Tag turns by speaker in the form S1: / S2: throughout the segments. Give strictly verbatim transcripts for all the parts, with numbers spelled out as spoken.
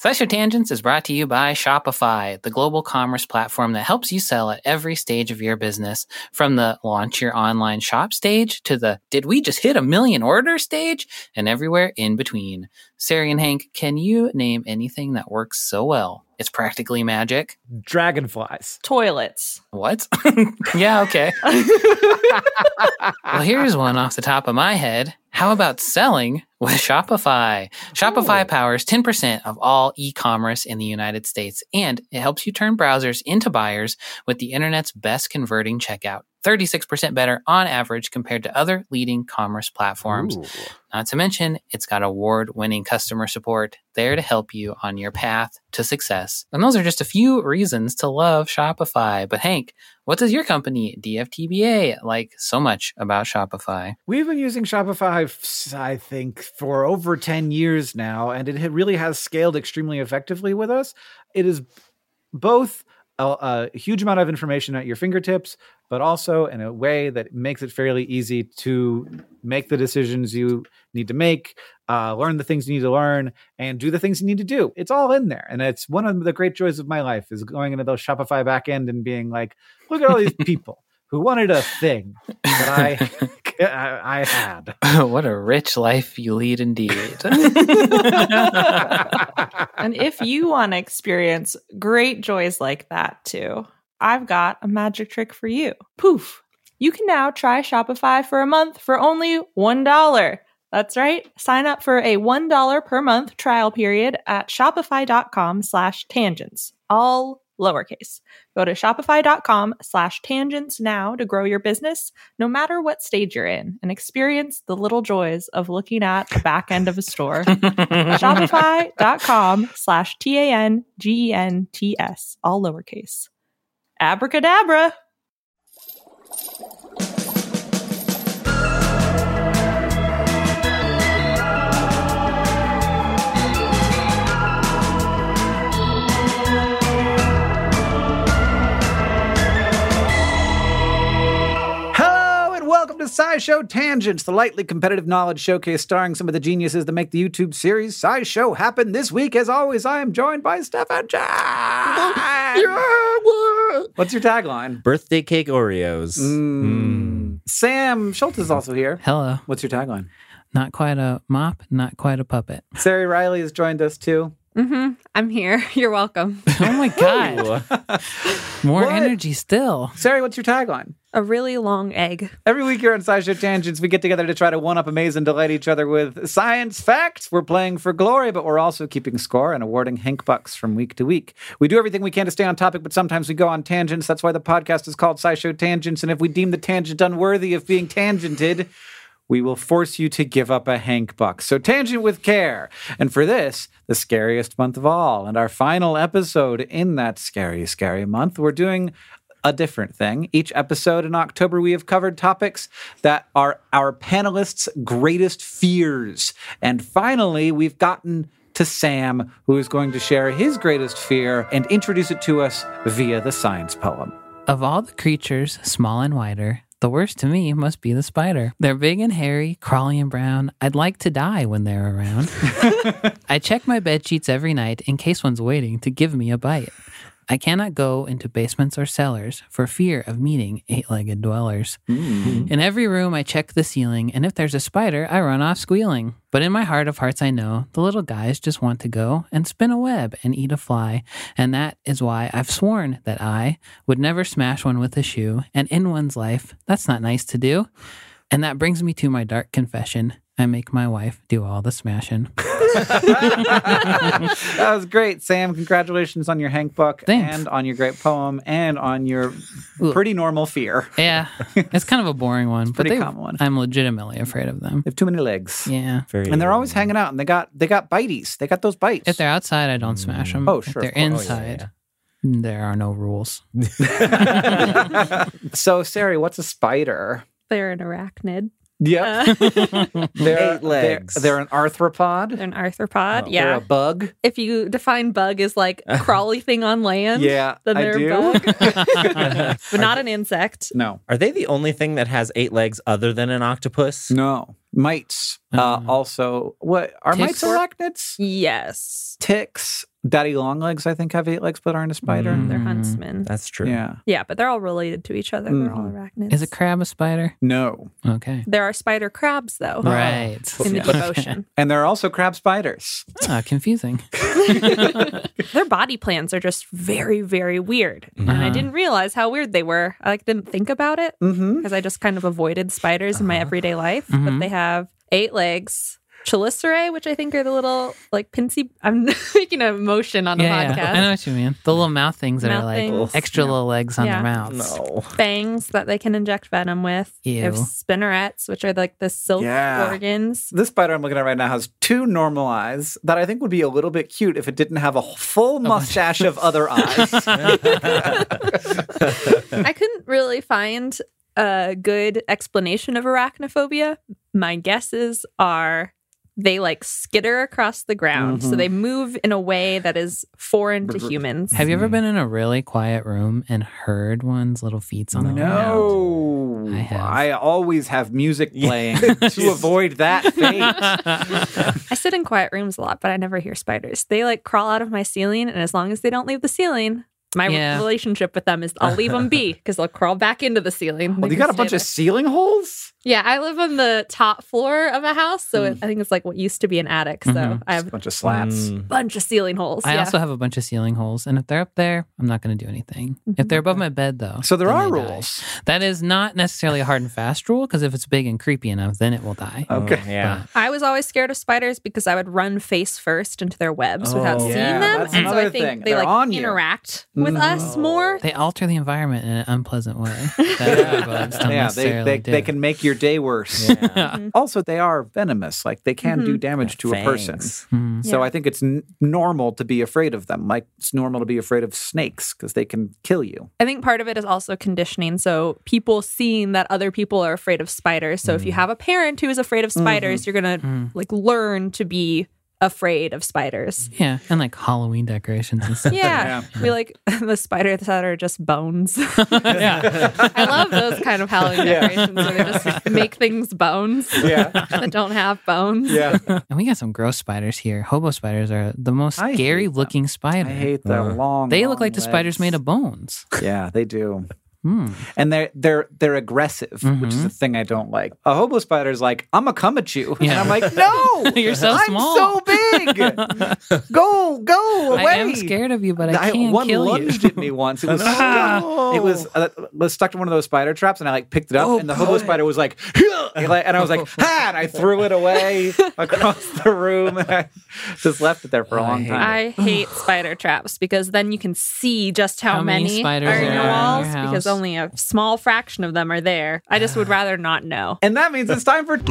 S1: SciShow Tangents is brought to you by Shopify, the global commerce platform that helps you sell at every stage of your business, from the launch your online shop stage to the did we just hit a million orders stage, and everywhere in between. Sari and Hank, can you name anything that works so well it's practically magic?
S2: Dragonflies.
S3: Toilets.
S1: What? Yeah, okay. Well, here's one off the top of my head. How about selling with Shopify? Shopify
S2: Ooh.
S1: powers ten percent of all e-commerce in the United States, and it helps you turn browsers into buyers with the internet's best converting checkout. thirty-six percent better on average compared to other leading commerce platforms.
S2: Ooh.
S1: Not to mention, it's got award-winning customer support there to help you on your path to success. And those are just a few reasons to love Shopify. But Hank, what does your company, D F T B A, like so much about Shopify?
S2: We've been using Shopify, I think, for over ten years now, and it really has scaled extremely effectively with us. It is both a, a huge amount of information at your fingertips, but also in a way that makes it fairly easy to make the decisions you need to make, uh, learn the things you need to learn, and do the things you need to do. It's all in there. And it's one of the great joys of my life is going into those Shopify backend and being like, look at all these people who wanted a thing that I, I, I had.
S1: What a rich life you lead indeed.
S3: And if you want to experience great joys like that too, I've got a magic trick for you. Poof! You can now try Shopify for a month for only one dollar. That's right. Sign up for a one dollar per month trial period at shopify.com slash tangents. All lowercase. Go to shopify.com slash tangents now to grow your business, no matter what stage you're in, and experience the little joys of looking at the back end of a store. Shopify.com slash T-A-N-G-E-N-T-S. All lowercase. Abracadabra.
S2: Welcome to SciShow Tangents, the lightly competitive knowledge showcase starring some of the geniuses that make the YouTube series SciShow happen. This week, as always, I am joined by Stefan Chan. What's your tagline?
S4: Birthday cake Oreos.
S2: Mm. Mm. Sam Schultz is also here.
S1: Hello.
S2: What's your tagline?
S1: Not quite a mop, not quite a puppet.
S2: Sari Riley has joined us too.
S5: Mm-hmm. I'm here. You're welcome.
S1: Oh my God. More
S2: What?
S1: energy still.
S2: Sari, what's your tagline?
S5: A really long egg.
S2: Every week here on SciShow Tangents, we get together to try to one-up, amaze, and delight each other with science facts. We're playing for glory, but we're also keeping score and awarding Hank Bucks from week to week. We do everything we can to stay on topic, but sometimes we go on tangents. That's why the podcast is called SciShow Tangents, and if we deem the tangent unworthy of being tangented, we will force you to give up a Hank Buck. So tangent with care. And for this, the scariest month of all, and our final episode in that scary, scary month, we're doing a different thing. Each episode in October, we have covered topics that are our panelists' greatest fears. And finally, we've gotten to Sam, who is going to share his greatest fear and introduce it to us via the science poem.
S1: Of all the creatures, small and wider, the worst to me must be the spider. They're big and hairy, crawly and brown. I'd like to die when they're around. I check my bed sheets every night in case one's waiting to give me a bite. I cannot go into basements or cellars for fear of meeting eight-legged dwellers. Mm. In every room, I check the ceiling, and if there's a spider, I run off squealing. But in my heart of hearts, I know the little guys just want to go and spin a web and eat a fly, and that is why I've sworn that I would never smash one with a shoe, and in one's life, that's not nice to do. And that brings me to my dark confession. I make my wife do all the smashing.
S2: That was great, Sam. Congratulations on your Hank Buck.
S1: Thanks.
S2: And on your great poem and on your pretty normal fear.
S1: Yeah, it's kind of a boring one, but
S2: pretty
S1: they,
S2: common one.
S1: I'm legitimately afraid of them.
S2: They have too many legs.
S1: Yeah.
S4: Very
S2: And they're always hanging out, and they got they got biteys. They got those bites.
S1: If they're outside, I don't smash them.
S2: Oh, sure,
S1: If
S2: of
S1: they're
S2: course.
S1: inside, there are no rules.
S2: So, Sari, what's a spider?
S5: They're an arachnid.
S2: Yeah.
S5: Uh,
S2: they're,
S4: Eight legs.
S2: They're, they're an arthropod.
S5: they're an arthropod.
S4: Oh.
S5: Yeah.
S2: They're a bug.
S5: If you define bug as like a crawly thing on land,
S2: Yeah,
S5: then
S2: I
S5: they're
S2: do.
S5: a bug. But not an insect.
S2: No.
S4: Are they the only thing that has eight legs other than an octopus?
S2: No. Mites. Uh,
S1: Um,
S2: also, what are mites
S1: ticks?
S2: arachnids?
S5: Yes.
S2: Ticks. Daddy longlegs, I think, have eight legs but aren't a spider.
S1: Mm.
S5: They're
S1: Mm.
S5: huntsmen.
S4: That's true.
S2: Yeah.
S5: Yeah, but they're all related to each other. They're all
S2: Mhm.
S5: arachnids.
S1: Is a crab a spider?
S2: No.
S1: Okay.
S5: There are spider crabs, though,
S1: Right.
S5: in the
S2: Yeah.
S5: deep ocean.
S2: And there are also crab spiders.
S1: Ah, confusing.
S5: Their body plans are just very, very weird. And I
S1: Uh-huh.
S5: didn't realize how weird they were. I like didn't think about it
S2: Mm-hmm.
S5: because I just kind of avoided spiders in my everyday life.
S1: Mhm.
S5: But they have eight legs. Chelicerae, which I think are the little like pincy. I'm making a motion on the
S1: Yeah,
S5: podcast.
S1: yeah, I know what you mean. The little mouth things that
S5: Mouth
S1: are like
S5: things.
S1: extra
S2: Yeah.
S1: little legs on
S5: Yeah.
S1: their mouths.
S4: No.
S5: Fangs that they can inject venom with. They have
S1: Ew.
S5: spinnerets, which are like the silk
S2: Yeah.
S5: organs.
S2: This spider I'm looking at right now has two normal eyes that I think would be a little bit cute if it didn't have a full mustache of other eyes.
S5: I couldn't really find a good explanation of arachnophobia. My guesses are they like skitter across the ground. So
S2: Mhm.
S5: they move in a way that is foreign to humans.
S1: Have you ever been in a really quiet room and heard one's little feet on the ground?
S2: No.
S1: I have.
S2: I always have music playing to avoid that fate.
S5: I sit in quiet rooms a lot, but I never hear spiders. They like crawl out of my ceiling, and as long as they don't leave the ceiling, my
S1: Yeah.
S5: relationship with them is I'll leave them be because they'll crawl back into the ceiling.
S2: Well,
S5: They
S2: you
S5: can
S2: got a
S5: stay
S2: bunch
S5: there.
S2: of ceiling holes?
S5: Yeah, I live on the top floor of a house, so
S2: Mm.
S5: it, I think it's like what used to be an attic. So
S1: Mhm.
S5: I
S2: Just
S5: have
S2: a bunch of slats.
S5: a
S4: Mm.
S5: bunch of ceiling holes.
S1: I
S5: yeah.
S1: also have a bunch of ceiling holes, and if they're up there, I'm not going to do anything. If they're above my bed, though,
S2: So there
S1: then
S2: are
S1: they die.
S2: rules.
S1: That is not necessarily a hard and fast rule, because if it's big and creepy enough, then it will die.
S2: Okay.
S4: Oh, yeah.
S5: I was always scared of spiders because I would run face first into their webs without
S4: Oh,
S5: seeing
S2: yeah,
S5: them.
S2: that's
S5: and so
S2: another
S5: I think
S2: thing.
S5: they
S2: They're
S5: like
S2: on you.
S5: interact with
S2: Mhm.
S5: us more.
S1: They alter the environment in an unpleasant way. That bugs don't
S2: Yeah, they,
S1: necessarily
S2: they,
S1: do.
S2: they can make your day worse.
S4: Yeah.
S2: Also, they are venomous. Like, they can do damage to a person.
S4: Fangs.
S1: Hmm.
S2: So
S5: Yeah.
S2: I think it's n- normal to be afraid of them. Like, it's normal to be afraid of snakes because they can kill you.
S5: I think part of it is also conditioning. So people seeing that other people are afraid of spiders. So if you have a parent who is afraid of spiders, you're gonna
S1: Mm.
S5: like learn to be afraid of spiders.
S1: Yeah, and like Halloween decorations and stuff.
S5: Yeah, we like the spiders that are just bones.
S1: yeah.
S5: I love those kind of Halloween
S2: Yeah.
S5: decorations where they just make things bones
S2: Yeah.
S5: that don't have bones.
S2: Yeah.
S1: And we got some gross spiders here. Hobo spiders are the most
S2: I hate
S1: scary
S2: them.
S1: looking spider.
S2: I hate the
S4: Uh,
S2: long.
S1: They
S2: long
S1: look like the spiders
S2: legs.
S1: made of bones.
S2: Yeah, they do.
S1: Hmm.
S2: And they're they're they're aggressive, which is
S1: Mhm.
S2: the thing I don't like. A hobo spider's like, I'm gonna come at you. And
S1: Yeah.
S2: I'm like, no!
S1: You're so
S2: I'm
S1: small.
S2: so big. go, go away.
S1: I am scared of you, but I can't
S2: one
S1: kill
S2: lunged
S1: you.
S2: at me once. It was stuck, it was uh, was stuck to one of those spider traps, and I like picked it up,
S1: Oh,
S2: and the hobo spider was like, and I was like, ha! And I threw it away across the room. And I just left it there for a
S1: I
S2: long
S1: hate
S2: time.
S5: I hate spider traps because then you can see just how,
S1: How many spiders
S5: are in
S1: are
S5: your
S1: in your
S5: walls
S1: house.
S5: because only a small fraction of them are there. I just would rather not know.
S2: And that means it's time for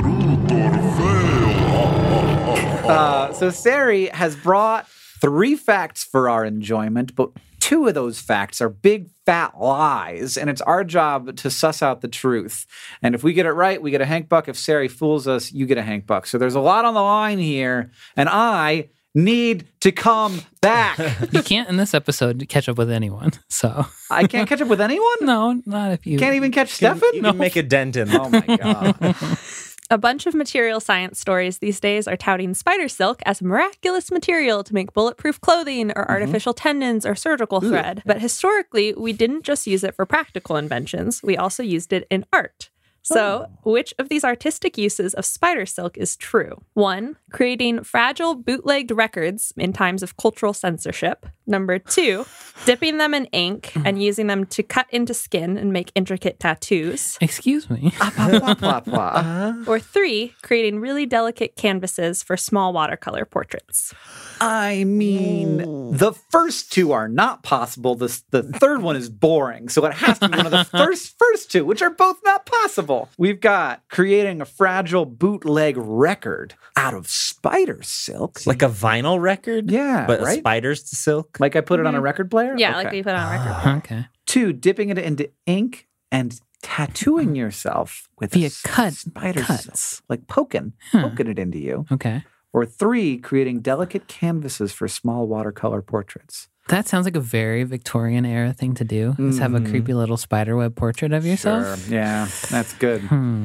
S2: Uh, so Sari has brought three facts for our enjoyment, but two of those facts are big fat lies, and it's our job to suss out the truth. And if we get it right, we get a Hank Buck. If Sari fools us, you get a Hank Buck. So there's a lot on the line here, and I need to come back.
S1: You can't in this episode catch up with anyone. So
S2: I can't catch up with anyone?
S1: no, not if you
S2: Can't even catch
S4: You can-
S2: Stefan?
S4: You can make a dent in
S2: Oh my God.
S5: A bunch of material science stories these days are touting spider silk as a miraculous material to make bulletproof clothing or artificial tendons or surgical thread. But historically, we didn't just use it for practical inventions, we also used it in art. So, which of these artistic uses of spider silk is true? One, creating fragile bootlegged records in times of cultural censorship. Number two, dipping them in ink and using them to cut into skin and make intricate tattoos.
S1: Excuse me.
S2: Blah, blah, blah.
S5: Or three, creating really delicate canvases for small watercolor portraits.
S2: I mean, the first two are not possible. The, the third one is boring. So it has to be one of the first first two, which are both not possible. We've got creating a fragile bootleg record out of spider silk.
S4: like a vinyl record.
S2: Yeah,
S4: but
S2: right?
S4: spiders to silk.
S2: Like I put it on a record player?
S5: Yeah,
S2: Okay.
S5: like we put on a record.
S1: Okay.
S2: Two, dipping it into ink and tattooing yourself with
S1: Via
S2: s-
S1: cut-
S2: spider
S1: cuts.
S2: silk. Like poking,
S1: Huh.
S2: poking it into you.
S1: Okay.
S2: Or three, creating delicate canvases for small watercolor portraits.
S1: That sounds like a very Victorian era thing to do. Is have a
S2: Mhm.
S1: creepy little spiderweb portrait of yourself.
S2: Sure. Yeah, that's good.
S1: Hmm.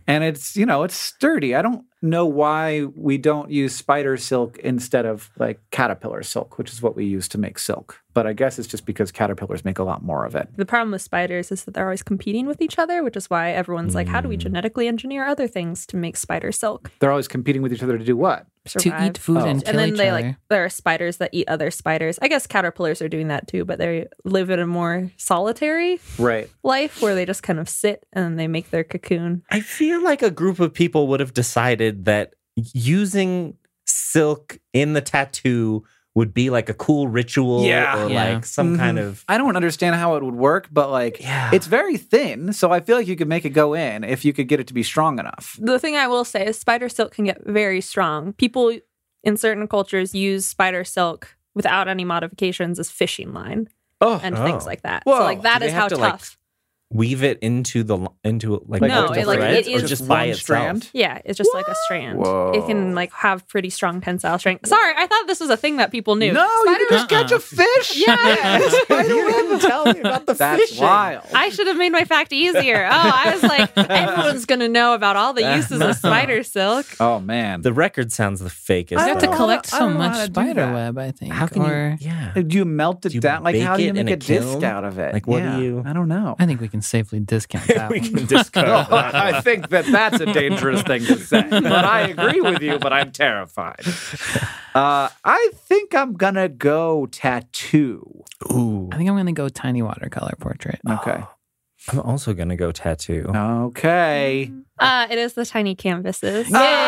S2: And it's, you know, it's sturdy. I don't know why we don't use spider silk instead of like caterpillar silk, which is what we use to make silk. But I guess it's just because caterpillars make a lot more of it.
S5: The problem with spiders is that they're always competing with each other, which is why everyone's like, how do we genetically engineer other things to make spider silk?
S2: They're always competing with each other to do what?
S5: Survive.
S1: To eat food
S2: Oh.
S1: and kill
S5: And then
S1: each
S5: they
S1: other.
S5: like there are spiders that eat other spiders. I guess caterpillars are doing that too, but they live in a more solitary
S2: Right.
S5: life where they just kind of sit and they make their cocoon.
S4: I feel like a group of people would have decided that using silk in the tattoo would be like a cool ritual
S2: Yeah.
S4: or
S1: Yeah.
S4: like some kind
S2: Mhm.
S4: of
S2: I don't understand how it would work, but like
S4: Yeah.
S2: it's very thin, so I feel like you could make it go in if you could get it to be strong enough.
S5: The thing I will say is spider silk can get very strong. People in certain cultures use spider silk without any modifications as fishing line
S2: Oh,
S5: and
S4: Oh.
S5: things like that.
S2: Whoa.
S5: So like that
S4: Do they
S5: is
S4: have
S5: how
S4: to, like,
S5: tough.
S4: weave it into the into like
S2: Like
S5: No,
S4: multiple
S5: it, like,
S4: threads
S5: it
S4: or
S5: is
S4: just by
S2: one
S4: itself.
S2: strand?
S5: Yeah, it's just like a strand.
S2: Whoa.
S5: It can like have pretty strong tensile strength. Sorry, I thought this was a thing that people knew.
S2: No, you
S5: Spiders-
S2: can just catch a fish.
S5: Yeah.
S2: Spider web.
S4: Tell me about the
S2: That's
S4: fishing.
S2: wild.
S5: I should have made my fact easier. Oh, I was like, everyone's gonna know about all the uses of spider silk.
S2: Oh man.
S4: The record sounds the fakest.
S1: You have to
S2: don't know
S1: collect
S2: how- I
S1: so
S2: don't know
S1: much
S2: how to do
S1: spider
S2: that.
S1: web, I think.
S4: How can
S1: or
S4: you? Yeah.
S2: Do you melt it
S4: Do you
S2: down? Like,
S4: bake
S2: how do you
S4: it
S2: make
S4: in
S2: a,
S4: a
S2: disc
S4: kiln?
S2: out of it?
S4: Like, what do
S2: Yeah,
S4: you-
S2: I don't know.
S1: I think we can safely discount that
S4: we
S1: one.
S4: can discard that.
S2: I think that that's a dangerous thing to say. But I agree with you, but I'm terrified. Uh, I think I'm going to go tattoo.
S4: Ooh.
S1: I think I'm going to go tiny watercolor portrait.
S2: Okay.
S4: I'm also gonna go tattoo.
S2: Okay.
S5: Uh, it is the tiny canvases.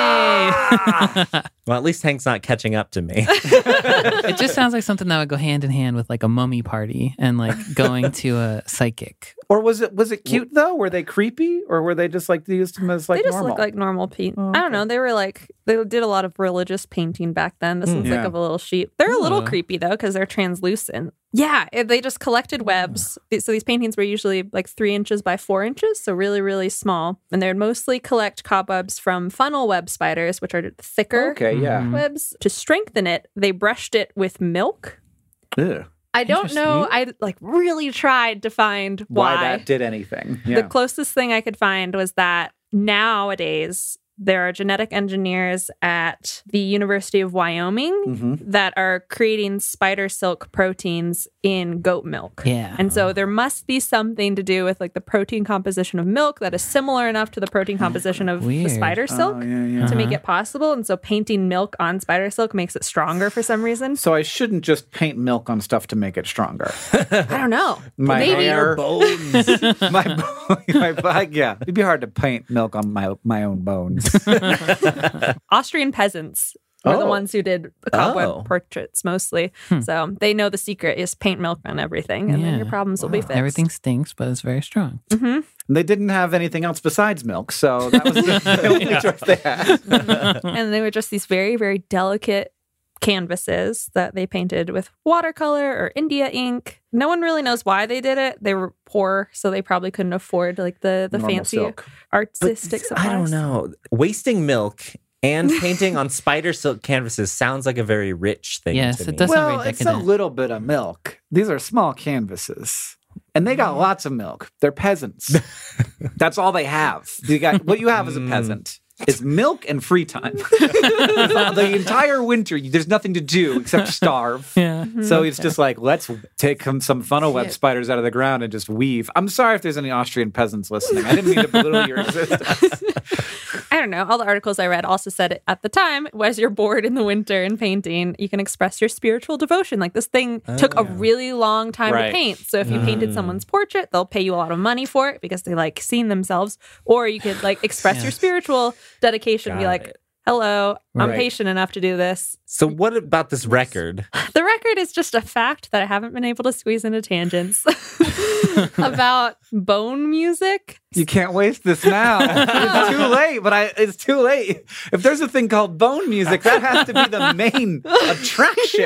S2: Ah!
S4: Well, at least Hank's not catching up to me.
S1: It just sounds like something that would go hand in hand with like a mummy party and like going to a psychic.
S2: Or was it was it cute though? Were they creepy, or were they just like they used them as like
S5: they just
S2: normal?
S5: look like normal paint.
S2: Oh,
S5: I don't
S2: okay.
S5: know. They were like they did a lot of religious painting back then. This
S4: Mm.
S5: one's
S2: Yeah.
S5: like of a little sheep. They're a little
S1: Ooh.
S5: creepy though because they're translucent. Yeah, it- they just collected webs. Th- So these paintings were usually like three inches by four inches, so really really small. And they would mostly collect cobwebs from funnel web spiders, which are thicker
S2: Okay, yeah.
S1: Mhm.
S5: webs. To strengthen it, they brushed it with milk.
S2: Ugh.
S5: I don't know. I like really tried to find why.
S2: Why that did anything?
S5: The
S2: Yeah.
S5: closest thing I could find was that nowadays there are genetic engineers at the University of Wyoming
S2: Mhm.
S5: that are creating spider silk proteins in goat milk.
S1: Yeah.
S5: And so there must be something to do with like the protein composition of milk that is similar enough to the protein composition of the
S1: Weird.
S5: spider silk
S2: Oh, yeah, yeah.
S5: to make
S1: Uh-huh.
S5: it possible. And so painting milk on spider silk makes it stronger for some reason.
S2: So I shouldn't just paint milk on stuff to make it stronger.
S5: I don't know.
S2: My
S5: Maybe.
S2: hair,
S4: bones.
S2: my, my, my yeah, it'd be hard to paint milk on my my own bones.
S5: Austrian peasants were the
S2: Oh.
S5: ones who did cobweb
S4: Oh.
S5: portraits mostly.
S1: Hmm.
S5: So they know the secret is paint milk on everything, and then
S1: Yeah.
S5: your problems will be fixed.
S1: Everything stinks, but it's very strong.
S5: hmm
S2: They didn't have anything else besides milk, so that was the, the only choice they had.
S5: and they were just these very, very delicate canvases that they painted with watercolor or India ink. No one really knows why they did it. They were poor, so they probably couldn't afford like the the
S2: Normal
S5: fancy
S2: silk.
S5: artistic supplies.
S4: I don't know. Wasting milk and painting on spider silk canvases sounds like a very rich thing.
S1: Yes,
S4: to
S1: it
S4: me.
S1: does.
S2: Well,
S1: very
S2: it's a
S1: decadent.
S2: little bit of milk. These are small canvases. And they got lots of milk. They're peasants. That's all they have. You got what you have as a peasant is milk and free time. The entire winter, there's nothing to do except starve.
S1: Yeah.
S2: So it's just like, let's take some, some funnel web spiders out of the ground and just weave. I'm sorry if there's any Austrian peasants listening. I didn't mean to belittle your existence.
S5: I don't know. All the articles I read also said it at the time, was you're bored in the winter and painting, you can express your spiritual devotion. Like this thing took a really long time
S2: Right.
S5: to paint. So if you painted someone's portrait, they'll pay you a lot of money for it because they like seeing themselves. Or you could like express your
S1: Yes.
S5: spiritual dedication, be
S4: Got
S5: like,
S4: it.
S5: hello, I'm
S2: Right.
S5: patient enough to do this.
S4: So what about this record?
S5: The record is just a fact that I haven't been able to squeeze into tangents about bone music.
S2: You can't waste this now. It's too late, but I it's too late. If there's a thing called bone music, that has to be the main attraction.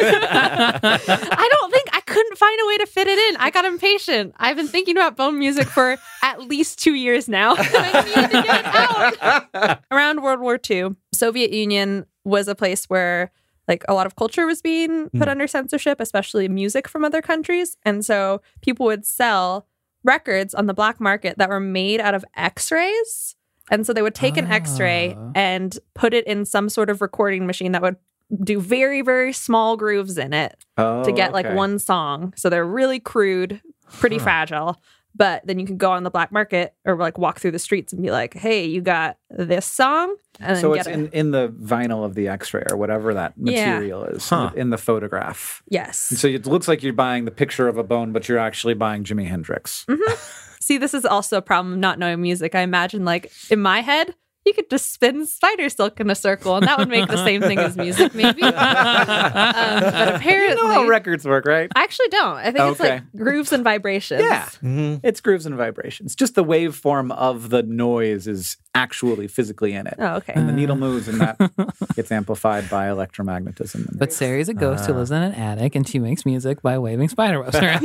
S5: I don't think I couldn't find a way to fit it in. I got impatient. I've been thinking about bone music for at least two years now. I need to get it out. Around World War Two, Soviet Union was a place where like a lot of culture was being put under censorship, especially music from other countries. And so people would sell records on the black market that were made out of x-rays And so they would take an x-ray
S1: Oh.
S5: and put it in some sort of recording machine that would do very, very small grooves in it
S2: Oh,
S5: to get like
S2: okay.
S5: one song. So they're really crude, pretty fragile. But then you can go on the black market or like walk through the streets and be like, hey, you got this song? And then
S2: So
S5: get
S2: it's
S5: it.
S2: in, in the vinyl of the X-ray or whatever that
S5: Yeah.
S2: material is
S4: Huh.
S2: in the photograph.
S5: Yes.
S2: And so it looks like you're buying the picture of a bone, but you're actually buying Jimi Hendrix.
S5: See, this is also a problem of not knowing music. I imagine, like, in my head, you could just spin spider silk in a circle, and that would make the same thing as music, maybe. um, but apparently,
S2: You know how records work, right?
S5: I actually don't. I think it's
S2: Okay.
S5: like grooves and vibrations.
S2: Yeah.
S4: Mhm.
S2: It's grooves and vibrations. Just the waveform of the noise is actually physically in it.
S5: Oh, okay.
S2: And the needle moves, and that gets amplified by electromagnetism.
S1: But Sari's a ghost who lives in an attic, and she makes music by waving spider webs around.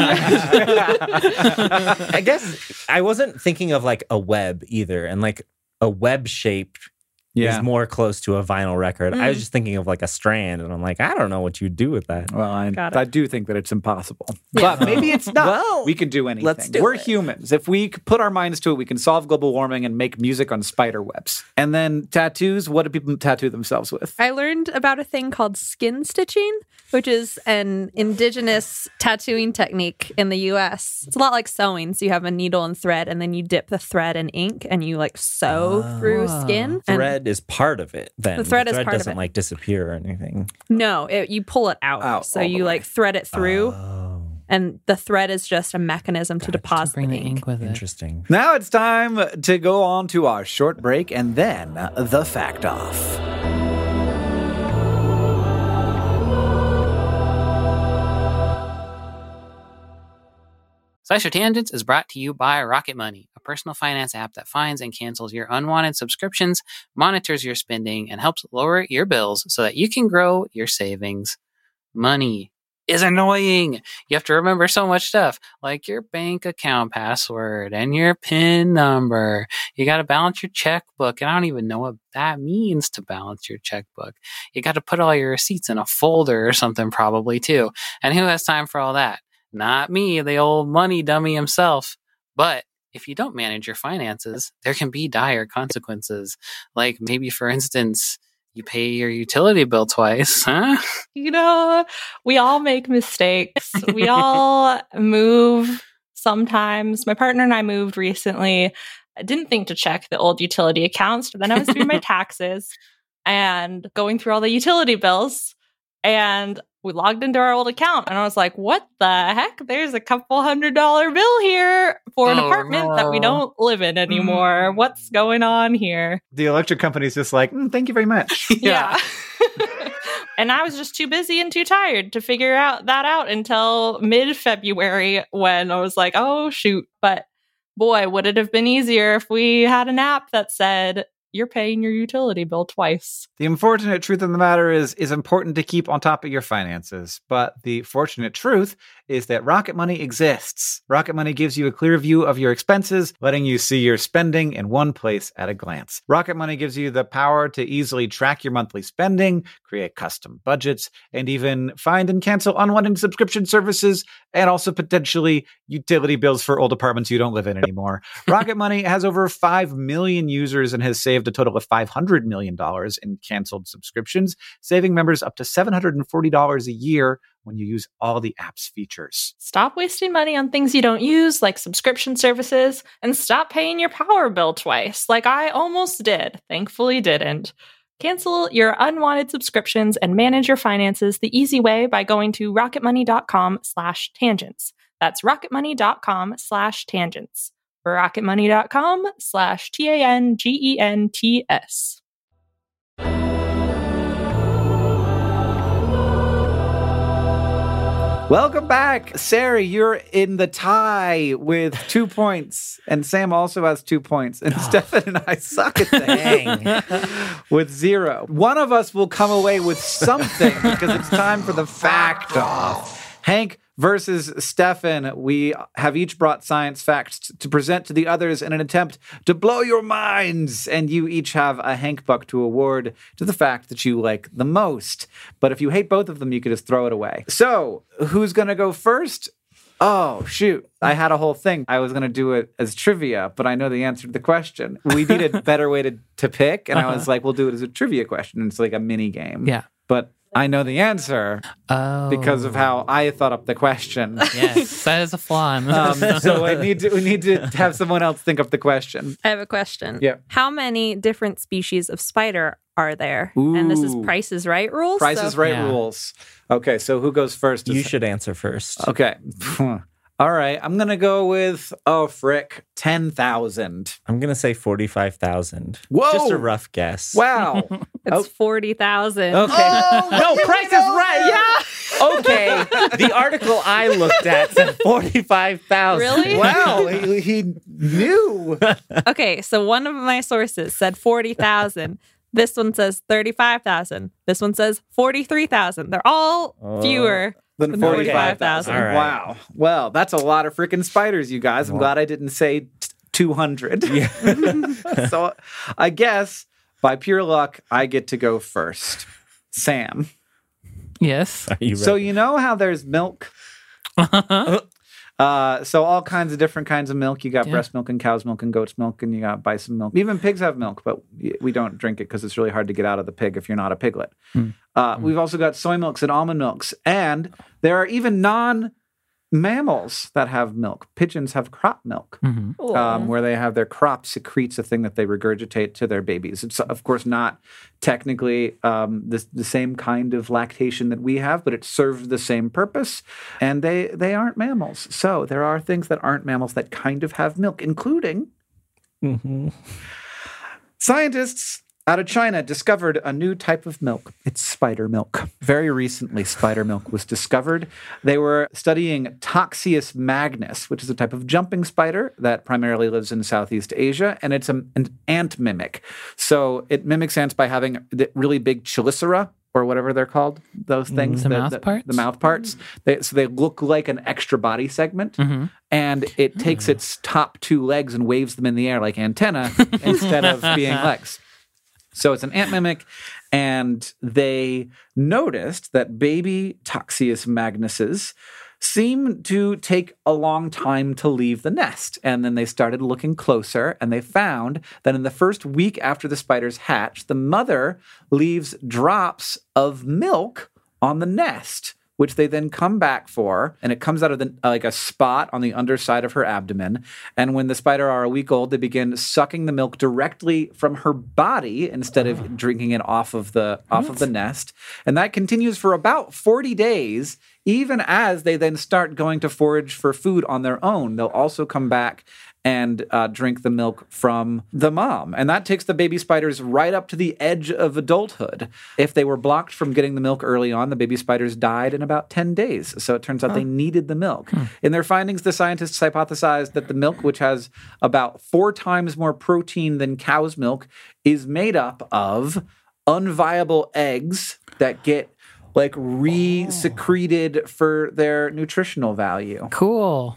S4: I guess I wasn't thinking of like a web either, and like a web shape
S2: Yeah.
S4: is more close to a vinyl record. I was just thinking of like a strand, and I'm like, I don't know what you'd do with that.
S2: Well, I,
S5: Got it.
S2: I do think that it's impossible.
S5: Yeah.
S2: But maybe it's not.
S4: Well,
S2: we can do anything.
S4: let's do
S2: We're
S4: it.
S2: humans. If we c- put our minds to it, we can solve global warming and make music on spider webs. And then tattoos, what do people tattoo themselves with?
S5: I learned about a thing called skin stitching, which is an indigenous tattooing technique in the U S. It's a lot like sewing. So you have a needle and thread, and then you dip the thread in ink and you like sew through skin. And
S4: Thread is part of it. Then
S5: The thread is part of
S4: doesn't
S5: it.
S4: like disappear or anything.
S5: no, it, you pull it out.
S2: Out
S5: so
S2: all the
S5: you
S2: way.
S5: like thread it through,
S4: Oh,
S5: and the thread is just a mechanism to deposit
S1: Bring
S5: the
S1: the
S5: ink.
S1: ink with it.
S4: interesting.
S2: Now it's time to go on to our short break and then the fact off.
S1: Slasher Tangents is brought to you by Rocket Money, a personal finance app that finds and cancels your unwanted subscriptions, monitors your spending, and helps lower your bills so that you can grow your savings. Money is annoying. You have to remember so much stuff, like your bank account password and your PIN number. You got to balance your checkbook, and I don't even know what that means to balance your checkbook. You got to put all your receipts in a folder or something probably too. And who has time for all that? Not me, the old money dummy himself. But if you don't manage your finances, there can be dire consequences. Like maybe, for instance, you pay your utility bill twice, huh?
S3: You know, we all make mistakes. We all move sometimes. My partner and I moved recently. I didn't think to check the old utility accounts, but then I was doing my taxes and going through all the utility bills. And we logged into our old account, and I was like, what the heck? There's a couple hundred dollar bill here for an
S1: Oh,
S3: apartment that we
S1: no.
S3: don't live in anymore. What's going on here?
S2: The electric company's just like, mm, thank you very much.
S3: Yeah. And I was just too busy and too tired to figure out that out until mid-February, when I was like, oh, shoot. But boy, would it have been easier if we had an app that said, you're paying your utility bill twice.
S2: The unfortunate truth of the matter is, it's important to keep on top of your finances. But the fortunate truth is that Rocket Money exists. Rocket Money gives you a clear view of your expenses, letting you see your spending in one place at a glance. Rocket Money gives you the power to easily track your monthly spending, create custom budgets, and even find and cancel unwanted subscription services, and also potentially utility bills for old apartments you don't live in anymore. Rocket Money has over five million users and has saved a total of five hundred million dollars in canceled subscriptions, saving members up to seven hundred forty dollars a year when you use all the app's features.
S3: Stop wasting money on things you don't use, like subscription services, and stop paying your power bill twice, like I almost did. Thankfully didn't. Cancel your unwanted subscriptions and manage your finances the easy way by going to rocketmoney.com slash tangents. That's rocketmoney.com slash tangents. rocketmoney.com slash T A N G E N T S.
S2: Welcome back. Sari, you're in the tie with two points, and Sam also has two points, and Stefan and I suck at that with zero. One of us will come away with something because it's time for the fact off. Hank versus Stefan. We have each brought science facts t- to present to the others in an attempt to blow your minds. And you each have a Hank Buck to award to the fact that you like the most. But if you hate both of them, you could just throw it away. So who's going to go first? Oh, shoot. I had a whole thing. I was going to do it as trivia, but I know the answer to the question. We need a better way to, to pick. And I was like, we'll do it as a trivia question. It's like a mini game.
S1: Yeah.
S2: But I know the answer
S1: Oh.
S2: because of how I thought up the question.
S1: Yes, that is a flaw. in this.
S2: Um, so I need to, we need to have someone else think up the question.
S5: I have a question.
S2: Yeah.
S5: How many different species of spider are there? And this is
S2: Ooh.
S5: Price is Right rules.
S2: Price
S5: so-
S2: is Right
S1: Yeah.
S2: rules. Okay, so who goes first?
S4: You
S2: Is-
S4: should answer first.
S2: Okay. All right. I'm going to go with, oh, frick, ten thousand.
S4: I'm going to say forty-five thousand.
S2: Whoa.
S4: Just a rough guess.
S2: Wow.
S5: It's
S2: Oh.
S5: forty thousand.
S4: Okay.
S2: Oh,
S4: no,
S2: you
S4: Price is
S2: know
S4: Right. Yeah. Okay. The article I looked at said forty-five thousand.
S5: Really?
S2: Wow. he, he knew.
S5: Okay, so one of my sources said forty thousand. This one says thirty-five thousand. This one says forty-three thousand. They're all fewer
S2: Than
S5: than
S2: forty-five
S5: forty-five
S2: thousand.
S5: thousand.
S4: All right.
S2: Wow. Well, that's a lot of freaking spiders, you guys. I'm glad I didn't say t- two hundred.
S4: Yeah.
S2: So I guess by pure luck, I get to go first. Sam.
S1: Yes.
S4: Are you
S2: So
S4: ready?
S2: you know how there's milk? Uh, so all kinds of different kinds of milk. You got
S1: Yeah.
S2: breast milk and cow's milk and goat's milk, and you got bison milk. Even pigs have milk, but we don't drink it because it's really hard to get out of the pig if you're not a piglet.
S1: Mm.
S2: Uh, We've also got soy milks and almond milks, and there are even non-mammals that have milk. Pigeons have crop milk,
S1: hmm
S2: um, where they have their crop secretes a thing that they regurgitate to their babies. It's of course not technically um, the, the same kind of lactation that we have, but it serves the same purpose. And they they aren't mammals, so there are things that aren't mammals that kind of have milk, including
S4: Mhm.
S2: scientists out of China discovered a new type of milk. It's spider milk. Very recently, spider milk was discovered. They were studying Toxius magnus, which is a type of jumping spider that primarily lives in Southeast Asia, and it's a, an ant mimic. So it mimics ants by having the really big chelicera, or whatever they're called, those things.
S1: The mouth parts?
S2: The mouth parts. They, so they look like an extra body segment,
S1: hmm
S2: and it takes its top two legs and waves them in the air like antenna instead of being legs. So it's an ant mimic, and they noticed that baby Toxius magnuses seem to take a long time to leave the nest. And then they started looking closer, and they found that in the first week after the spiders hatch, the mother leaves drops of milk on the nest, which they then come back for, and it comes out of the, like a spot on the underside of her abdomen. And when the spider are a week old, they begin sucking the milk directly from her body instead of drinking it off of the off of the nest. And that continues for about forty days, even as they then start going to forage for food on their own. They'll also come back and uh, drink the milk from the mom. And that takes the baby spiders right up to the edge of adulthood. If they were blocked from getting the milk early on, the baby spiders died in about ten days. So it turns out they needed the milk. In their findings, the scientists hypothesized that the milk, which has about four times more protein than cow's milk, is made up of unviable eggs that get like re-secreted for their nutritional value.
S1: Cool.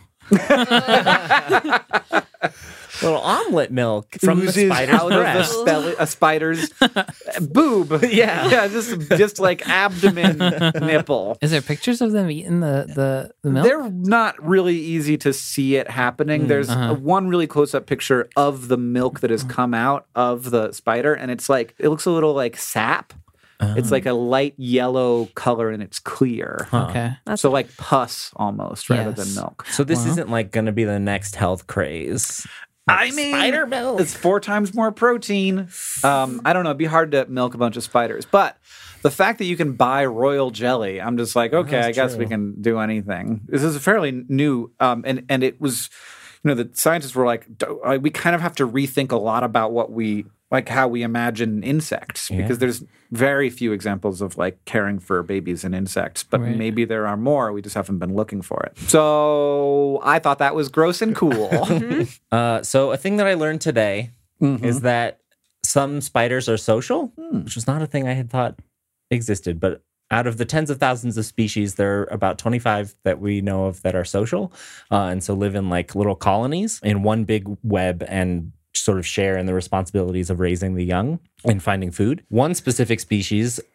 S4: Little omelet milk from the
S2: Oozes
S4: spider's
S2: out of the
S4: breast.
S2: belly, a spider's boob.
S4: Yeah.
S2: yeah, just just like abdomen nipple.
S1: Is there pictures of them eating the, the, the milk?
S2: They're not really easy to see it happening. There's
S1: uh-huh.
S2: a, one really close-up picture of the milk that has come out of the spider, and it's like it looks a little like sap. It's like a light yellow color, and it's clear.
S1: Okay.
S2: So like pus almost, rather
S1: Yes.
S2: than milk.
S4: So this
S1: Wow.
S4: isn't like going to be the next health craze.
S2: I mean,
S4: spider milk.
S2: It's four times more protein. Um, I don't know. It'd be hard to milk a bunch of spiders. But the fact that you can buy royal jelly, I'm just like, okay,
S4: That's
S2: I guess
S4: true.
S2: we can do anything. This is fairly new. Um, and, and it was, you know, the scientists were like, "Do- uh, we kind of have to rethink a lot about what we, like how we imagine insects,
S4: Yeah.
S2: because there's very few examples of like caring for babies and insects, but
S1: Right.
S2: maybe there are more. We just haven't been looking for it. So I thought that was gross and cool.
S4: Uh, so a thing that I learned today
S2: Mhm.
S4: is that some spiders are social,
S2: Hmm.
S4: which was not a thing I had thought existed. But out of the tens of thousands of species, there are about twenty-five that we know of that are social, uh, and so live in like little colonies in one big web and sort of share in the responsibilities of raising the young and finding food. One specific species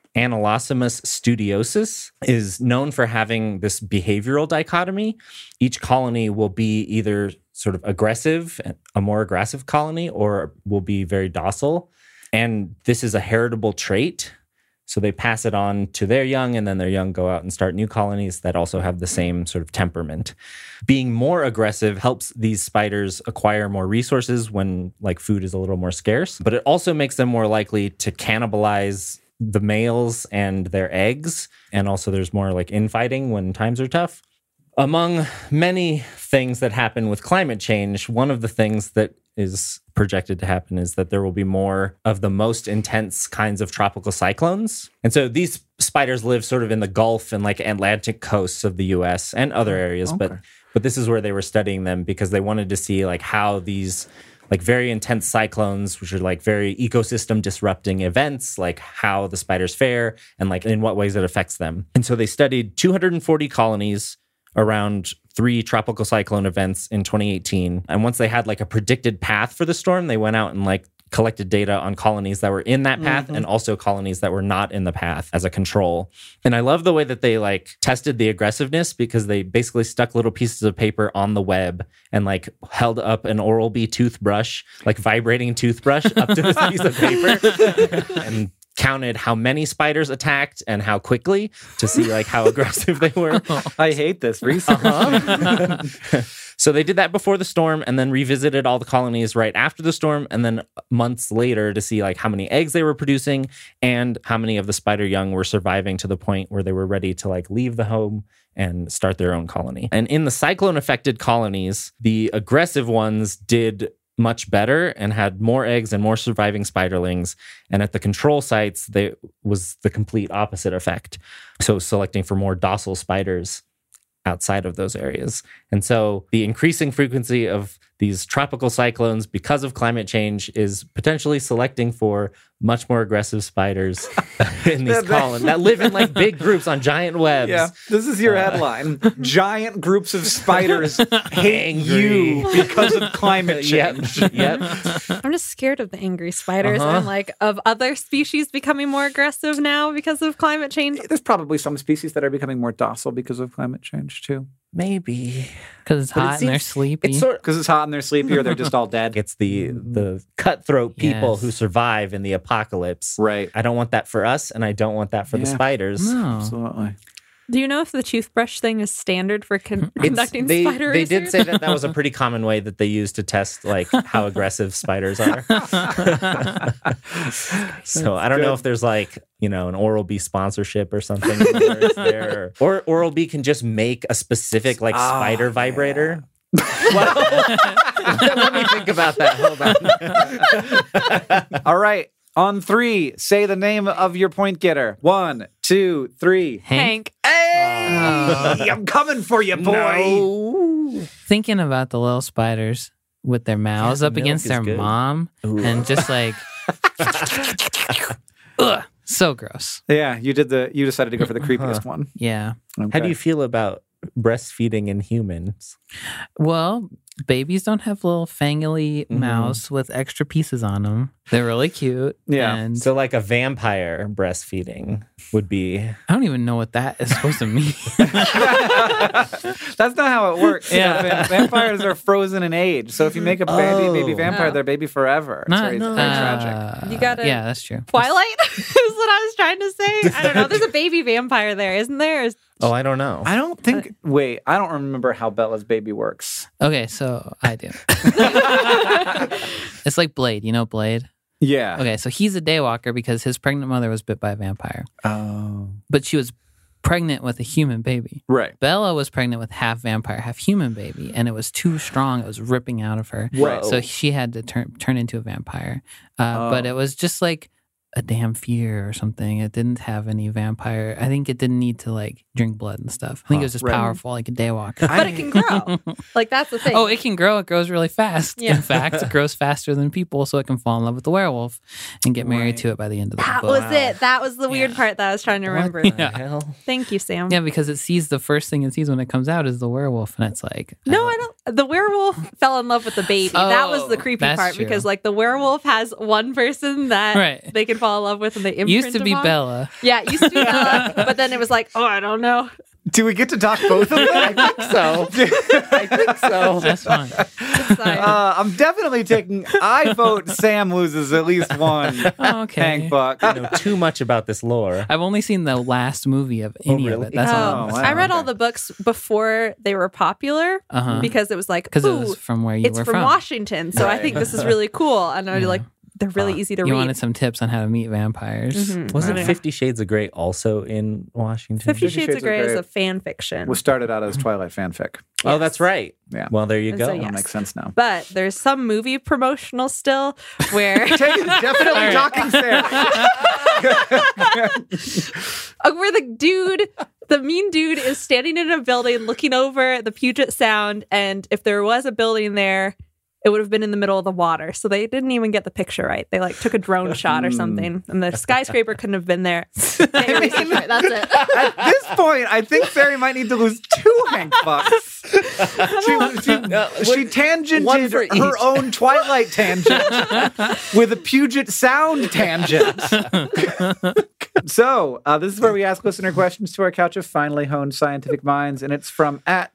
S4: Anolosimus studiosus is known for having this behavioral dichotomy. Each colony will be either sort of aggressive, a more aggressive colony, or will be very docile. And this is a heritable trait. So they pass it on to their young, and then their young go out and start new colonies that also have the same sort of temperament. Being more aggressive helps these spiders acquire more resources when like food is a little more scarce, but it also makes them more likely to cannibalize the males and their eggs. And also there's more like infighting when times are tough. Among many things that happen with climate change, one of the things that is projected to happen is that there will be more of the most intense kinds of tropical cyclones. And so these spiders live sort of in the Gulf and like Atlantic coasts of the U S and other areas,
S2: Okay.
S4: but but this is where they were studying them because they wanted to see like how these like very intense cyclones, which are like very ecosystem disrupting events, like how the spiders fare and like in what ways it affects them. And so they studied two hundred forty colonies around three tropical cyclone events in twenty eighteen. And once they had like a predicted path for the storm, they went out and like collected data on colonies that were in that path mm-hmm. and also colonies that were not in the path as a control. And I love the way that they like tested the aggressiveness because they basically stuck little pieces of paper on the web and like held up an Oral-B toothbrush, like vibrating toothbrush up to this piece of paper and counted how many spiders attacked and how quickly to see like how aggressive they were.
S2: I hate this research.
S4: Uh-huh. So they did that before the storm and then revisited all the colonies right after the storm and then months later to see like how many eggs they were producing and how many of the spider young were surviving to the point where they were ready to like leave the home and start their own colony. And in the cyclone affected colonies, the aggressive ones did much better and had more eggs and more surviving spiderlings. And at the control sites, there was the complete opposite effect. So selecting for more docile spiders outside of those areas. And so the increasing frequency of these tropical cyclones because of climate change is potentially selecting for much more aggressive spiders in these colonies that live in like big groups on giant webs.
S2: Yeah, this is your uh, headline. Giant groups of spiders hate you because of climate change.
S4: Yep. yep.
S5: I'm just scared of the angry spiders
S4: Uh-huh.
S5: and like of other species becoming more aggressive now because of climate change.
S2: There's probably some species that are becoming more docile because of climate change too.
S4: Maybe.
S1: Because it's
S4: But it
S1: hot and they're
S4: seems-
S1: sleepy.
S4: It's sort
S2: Because it's hot and they're sleepy or they're just all dead.
S4: It's the the cutthroat people
S1: Yes.
S4: who survive in the apocalypse.
S2: Right.
S4: I don't want that for us, and I don't want that for the
S2: Yeah.
S4: spiders.
S1: no.
S2: Absolutely.
S5: Do you know if the toothbrush thing is standard for con-
S4: It's-
S5: conducting
S4: they,
S5: spider
S4: they
S5: research?
S4: did say that that was a pretty common way that they use to test like how aggressive spiders are. So I don't know if there's like, you know, an Oral-B sponsorship or something where it's there. Or Oral-B can just make a specific like
S2: Oh,
S4: spider vibrator. Let me think about that. Hold on.
S2: All right. On three, say the name of your point getter. One, two, three.
S5: Hank.
S2: Hey, I'm coming for you, boy.
S4: No.
S1: Thinking about the little spiders with their mouths
S4: Yeah,
S1: up
S4: milk
S1: against
S4: is
S1: their
S4: good.
S1: mom
S4: Ooh.
S1: and just like, ugh, so gross.
S2: Yeah, you did the. You decided to go for the creepiest one.
S1: Yeah.
S2: Okay.
S4: How do you feel about breastfeeding in humans?
S1: Well, babies don't have little fangly
S4: Mhm.
S1: mouths with extra pieces on them. They're really cute.
S2: Yeah.
S1: And
S4: So like a vampire breastfeeding would be
S1: I don't even know what that is supposed to mean.
S2: That's not how it works.
S1: Yeah.
S2: Yeah, va- vampires are frozen in age. So if you make a baby,
S4: Oh.
S2: baby vampire,
S5: Oh.
S2: they're baby forever. It's
S1: Not,
S2: very,
S4: no.
S2: very
S1: uh,
S2: tragic.
S5: You gotta-
S1: Yeah, that's true.
S5: Twilight is what I was trying to say. I don't know. There's a baby vampire there, isn't there? Is-
S4: Oh, I don't know.
S2: I don't think. Wait, I don't remember how Bella's baby works.
S1: Okay, so I do. It's like Blade. You know Blade?
S2: Yeah.
S1: Okay, so he's a daywalker because his pregnant mother was bit by a vampire,
S2: Oh.
S1: but she was pregnant with a human baby.
S2: Right.
S1: Bella was pregnant with half vampire, half human baby, and it was too strong. It was ripping out of her.
S2: Right.
S1: So she had to turn turn into a vampire. Uh,
S2: Oh.
S1: But it was just like a damn fear or something. It didn't have any vampire. I think it didn't need to like drink blood and stuff. I think it was just
S2: Right.
S1: powerful, like a daywalker.
S5: but it can grow. Like that's the thing.
S1: Oh, it can grow. It grows really fast.
S5: Yeah.
S1: In fact, it grows faster than people, so it can fall in love with the werewolf and get married
S2: Right.
S1: to it by the end of the
S5: that
S1: book.
S5: was it. That was the weird
S1: Yeah.
S5: part that I was trying to remember.
S4: What the
S1: Yeah.
S4: hell?
S5: Thank you, Sam.
S1: Yeah, because it sees the first thing it sees when it comes out is the werewolf, and it's like,
S5: No, I don't. the werewolf fell in love with the baby. that was the
S1: Oh,
S5: creepy
S1: that's
S5: part
S1: true.
S5: because like the werewolf has one person that
S1: Right.
S5: they can fall in love with and they imprint
S1: Used to be
S5: them on.
S1: Bella.
S5: Yeah, it used to be Bella, but then it was like, oh, I don't know.
S2: Do we get to talk both of them?
S4: I think so. I think so.
S1: That's fine.
S5: It's fine.
S2: Uh, I'm definitely taking. I vote Sam loses at least one.
S1: Okay.
S2: Hank Buck.
S4: I know too much about this lore.
S1: I've only seen the last movie of any of
S4: really?
S1: it. That's
S5: Oh,
S1: all.
S2: wow.
S5: I read all
S2: Okay.
S5: the books before they were popular
S1: Uh-huh.
S5: because it was like,
S1: Because it
S5: ooh,
S1: was from where you
S5: it's
S1: were
S5: from,
S1: from.
S5: Washington, so I
S2: Right.
S5: think this is really cool. And I'm
S1: Yeah.
S5: like, they're really easy to
S1: You
S5: read.
S1: wanted some tips on how to meet vampires.
S5: Mhm.
S4: Wasn't
S5: Right.
S4: Fifty Shades of Grey also in Washington?
S5: Fifty
S2: Fifty
S5: Shades,
S2: Shades
S5: of
S2: of
S5: Grey is
S2: Grey
S5: a fan fiction.
S2: Was started out as Twilight fanfic.
S4: Oh, that's right.
S2: Yeah.
S4: Well, there you
S5: And
S4: go.
S5: so,
S2: That
S5: yes.
S2: makes sense now.
S5: But there's some movie promotional still where
S2: Taylor's definitely
S1: right.
S2: talking Sam.
S5: uh, where the dude, the mean dude, is standing in a building looking over the Puget Sound, and if there was a building there, it would have been in the middle of the water. So they didn't even get the picture right. They like took a drone shot or something, and the skyscraper couldn't have been there. Can't really see it. That's it.
S2: At this point, I think Fairy might need to lose two Hank Bucks. She, she, she tangented
S4: one for
S2: her
S4: each.
S2: own Twilight tangent with a Puget Sound tangent. So, uh, this is where we ask listener questions to our couch of finely honed scientific minds, and it's from at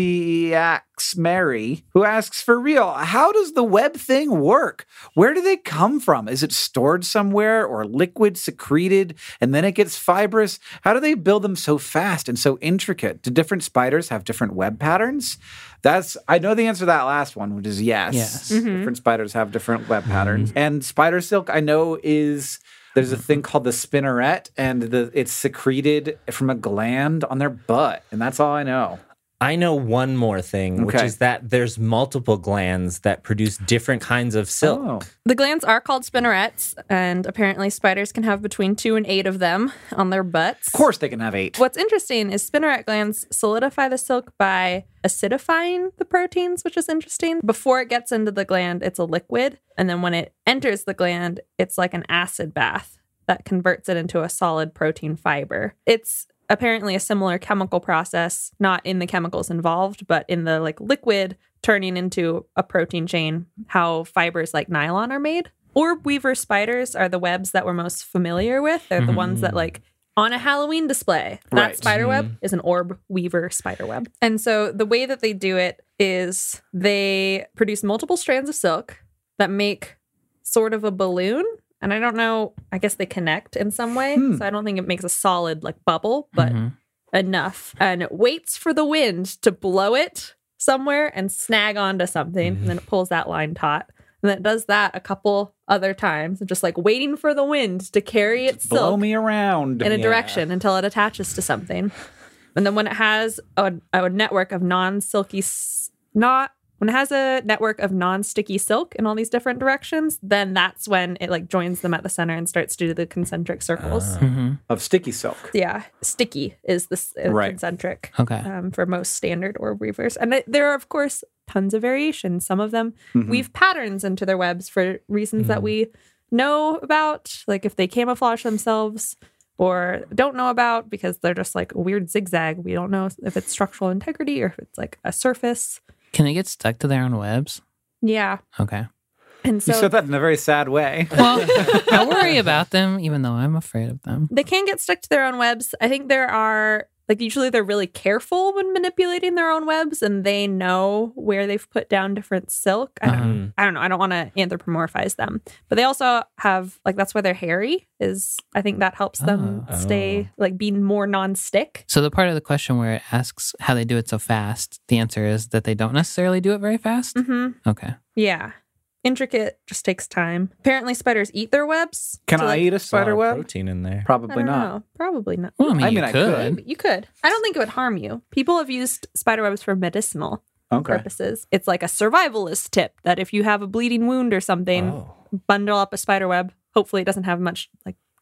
S2: Cynthiax Mary, who asks, for real, how does the web thing work? Where do they come from? Is it stored somewhere or liquid secreted and then it gets fibrous? How do they build them so fast and so intricate? Do different spiders have different web patterns? That's I know the answer to that last one, which is yes.
S1: Yes.
S2: Different spiders have different web patterns. And spider silk, I know, is there's a thing called the spinneret, and the it's secreted from a gland on their butt, and that's all I know.
S4: I know one more thing, which
S2: Okay.
S4: is that there's multiple glands that produce different kinds of silk.
S2: Oh.
S5: The glands are called spinnerets, and apparently spiders can have between two and eight of them on their butts.
S2: Of course they can have eight.
S5: What's interesting is spinneret glands solidify the silk by acidifying the proteins, which is interesting. Before it gets into the gland, it's a liquid. And then when it enters the gland, it's like an acid bath that converts it into a solid protein fiber. It's apparently a similar chemical process, not in the chemicals involved, but in the like liquid turning into a protein chain, how fibers like nylon are made. Orb weaver spiders are the webs that we're most familiar with. They're the ones that like on a Halloween display. That
S2: Right.
S5: spider web is an orb weaver spider web. And so the way that they do it is they produce multiple strands of silk that make sort of a balloon. And I don't know, I guess they connect in some way.
S2: Hmm.
S5: So I don't think it makes a solid like bubble, but
S1: Mhm.
S5: enough. And it waits for the wind to blow it somewhere and snag onto something. And then it pulls that line taut. And then it does that a couple other times, just like waiting for the wind to carry its
S2: Blow
S5: silk
S2: me around.
S5: in a
S4: Yeah.
S5: direction until it attaches to something. And then when it has a, a network of non-silky, s- not when it has a network of non-sticky silk in all these different directions, then that's when it like joins them at the center and starts to do the concentric circles.
S4: Ah.
S1: Mhm.
S2: Of sticky silk.
S5: Yeah, sticky is the s- uh,
S2: Right.
S5: concentric
S1: Okay.
S5: um, for most standard orb weavers. And it, there are, of course, tons of variations. Some of them
S2: Mhm.
S5: weave patterns into their webs for reasons that we know about, like if they camouflage themselves, or don't know about because they're just like a weird zigzag. We don't know if it's structural integrity or if it's like a surface.
S1: Can they get stuck to their own webs?
S5: Yeah.
S1: Okay.
S5: And
S2: You
S5: so
S2: said that in a very sad way.
S1: Well, I worry about them, even though I'm afraid of them.
S5: they can get stuck to their own webs. I think there are, like, usually they're really careful when manipulating their own webs and they know where they've put down different silk. I don't,
S1: Uh-huh.
S5: I don't know. I don't want to anthropomorphize them. But they also have, like, that's why they're hairy, is I think that helps them
S1: Oh.
S5: stay, like, being more non-stick.
S1: So the part of the question where it asks how they do it so fast, the answer is that they don't necessarily do it very fast.
S5: Mm-hmm.
S1: Okay.
S5: Yeah. Intricate just takes time. Apparently, spiders eat their webs.
S2: Can
S5: to,
S2: I
S5: like-
S2: eat a
S4: Saw
S2: spider web?
S4: protein in there.
S5: I
S2: Probably
S5: don't
S2: not.
S5: know. Probably not.
S1: Well, I mean,
S2: I
S1: you
S2: mean, I
S1: could.
S2: could.
S5: You could. I don't think it would harm you. People have used spider webs for medicinal
S2: Okay.
S5: purposes. It's like a survivalist tip that if you have a bleeding wound or something,
S4: Oh.
S5: bundle up a spider web. Hopefully, it doesn't have much like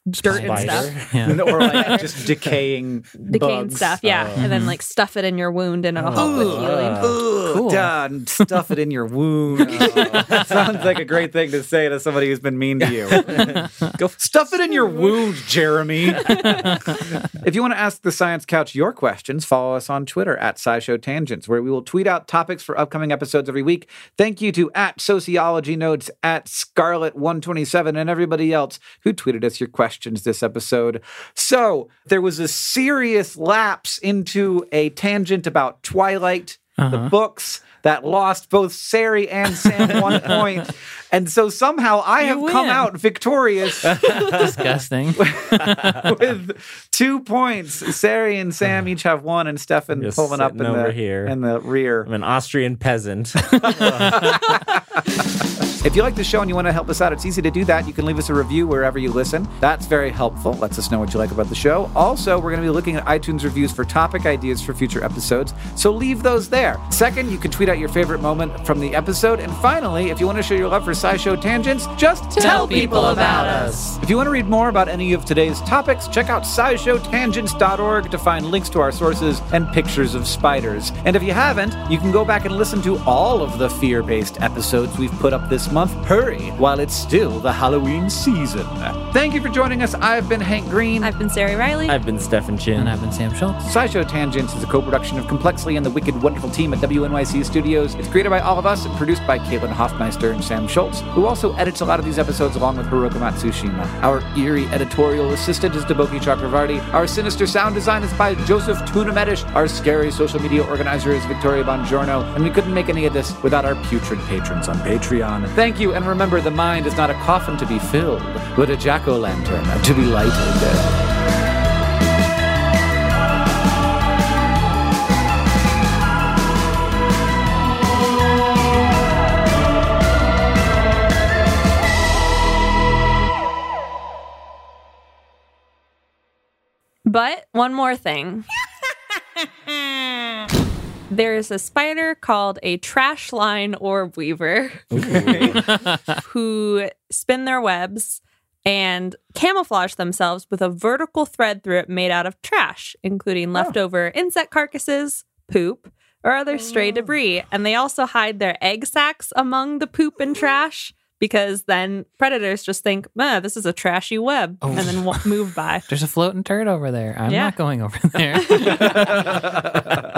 S5: dirt and
S4: Spider.
S5: stuff.
S1: Yeah.
S2: or like just decaying
S5: Decaying
S2: bugs.
S5: stuff, yeah.
S4: Oh.
S5: And then like stuff it in your wound and it'll help with healing.
S2: Ugh,
S1: Cool.
S2: done. Stuff it in your wound. Oh, sounds like a great thing to say to somebody who's been mean to you. Go stuff it in your wound, Jeremy. If you want to ask the Science Couch your questions, follow us on Twitter at SciShow Tangents, where we will tweet out topics for upcoming episodes every week. Thank you to at Sociology Notes, at Scarlet one twenty-seven, and everybody else who tweeted us your questions this episode. So there was a serious lapse into a tangent about Twilight, the books, that lost both Sari and Sam one point. And so somehow I
S1: You
S2: have
S1: win.
S2: come out victorious
S1: Disgusting.
S2: with two points. Sari and Sam each have one, and Stefan
S4: Just
S2: pulling up in
S4: sitting over
S2: the,
S4: here.
S2: in the rear.
S4: I'm an Austrian peasant.
S2: If you like the show and you want to help us out, it's easy to do that. You can leave us a review wherever you listen. That's very helpful. Lets us know what you like about the show. Also, we're going to be looking at iTunes reviews for topic ideas for future episodes, so leave those there. Second, you can tweet out your favorite moment from the episode. And finally, if you want to show your love for SciShow Tangents, just
S1: Tell people about us.
S2: If you want to read more about any of today's topics, check out sci show tangents dot org to find links to our sources and pictures of spiders. And if you haven't, you can go back and listen to all of the fear-based episodes we've put up this month. Hurry, while it's still the Halloween season. Thank you for joining us. I've been Hank Green.
S5: I've been Sari Riley.
S4: I've been Stefan Chin.
S1: And I've been Sam Schultz.
S2: SciShow Tangents is a co-production of Complexly and the Wicked Wonderful team at W N Y C Studios. It's created by all of us and produced by Caitlin Hoffmeister and Sam Schultz, who also edits a lot of these episodes along with Haruka Matsushima. Our eerie editorial assistant is Deboki Chakravarti. Our sinister sound design is by Joseph Tunamedish. Our scary social media organizer is Victoria Bongiorno. And we couldn't make any of this without our putrid patrons on Patreon. Thank you, and remember, the mind is not a coffin to be filled, but a jack-o'-lantern to be lighted.
S5: But one more thing. There's a spider called a trash line orb weaver who spin their webs and camouflage themselves with a vertical thread through it made out of trash, including leftover insect carcasses, poop, or other stray debris. And they also hide their egg sacs among the poop and trash, because then predators just think, man, this is a trashy web, and then w- move by.
S1: There's a floating turd over there. I'm
S5: Yeah.
S1: not going over there.